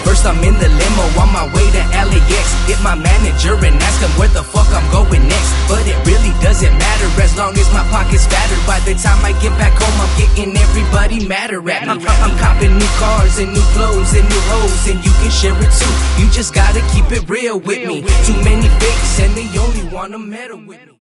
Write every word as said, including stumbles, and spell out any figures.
First I'm in the limo on my way to L A X. Hit my manager and ask him where the fuck I'm going next. But it really doesn't matter as long as my pocket's fatter. By the time I get back home, I'm getting everybody madder at me. I'm, I'm copping new cars and new clothes and new hoes, and you can share it too. You just gotta keep it real with me. Too many fakes and they only wanna meddle with me.